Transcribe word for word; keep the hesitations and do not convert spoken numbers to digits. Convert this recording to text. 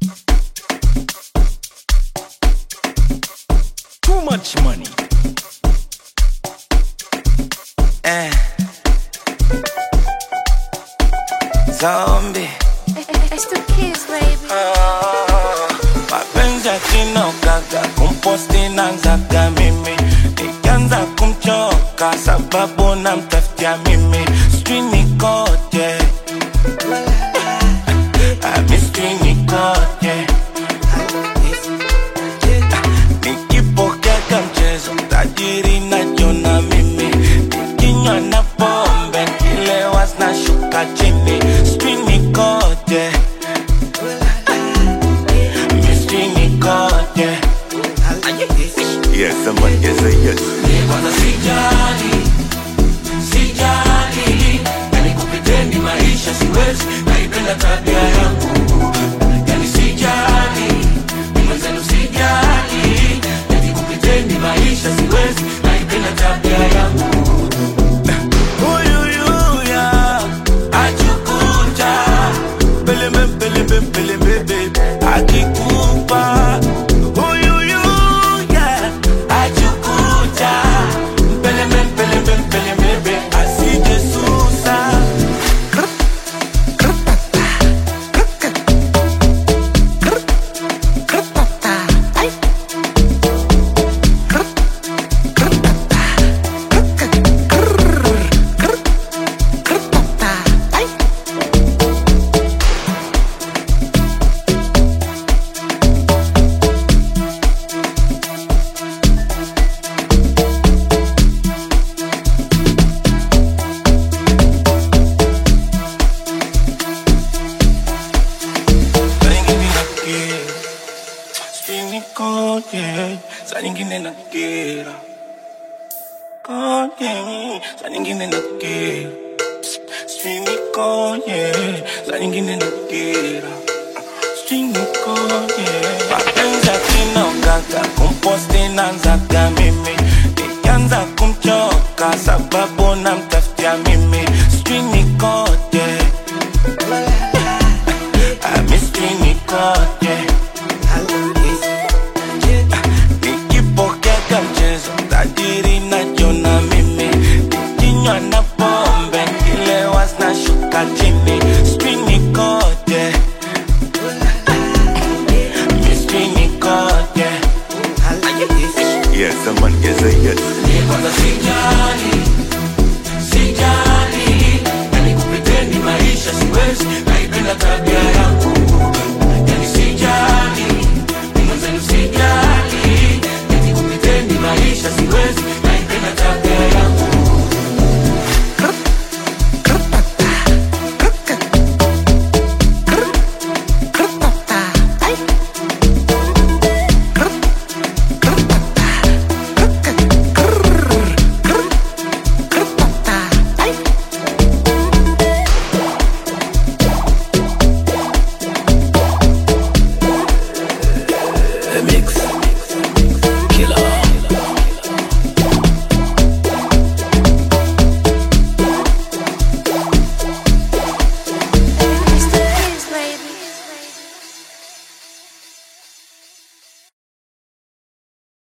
Too much money. Eh. Zombie. It's the kids, baby. Ah, mapenzi yakinogaga kumposti nanzaga mimi, nikianza kumchoka sababu namtafutia mimi. Sijui nikoje, ami sijui nikoje. Nikipokea mchezo tajiri najiona mimi, nikinywa na pombe nikilewa zinashuka chini. Sijui nikoje, yes, someone yes, a yes. kwanza sijali, sijali, yani kupiteni maisha siwezi, naipenda tabia yangu. Yani sijali, mwenzenu sijali, yani kupiteni maisha siwezi, naipenda tabia yangu. Uyuyuya, achukucha, peleme peleme peleme, akikupa. Saa nyingine nakera, konye, saa nyingine nakera. Sijui nikoje, saa nyingine nakera. Sijui nikoje. Mapenzi yakinogaga kumposti nanzaga mimi, nikianza kumchoka sababu namtafutia mimi. Sijui nikoje, ami sijui nikoje. Mchezo tajiri najiona mimi, nikinywa na pombe nikilewa zinashuka chini. Sijui nikoje, sijui nikoje. Yes, someone yes, a yes. Kwanza sijali, sijali, yani kupiteni maisha siwezi, naipenda tabia yangu.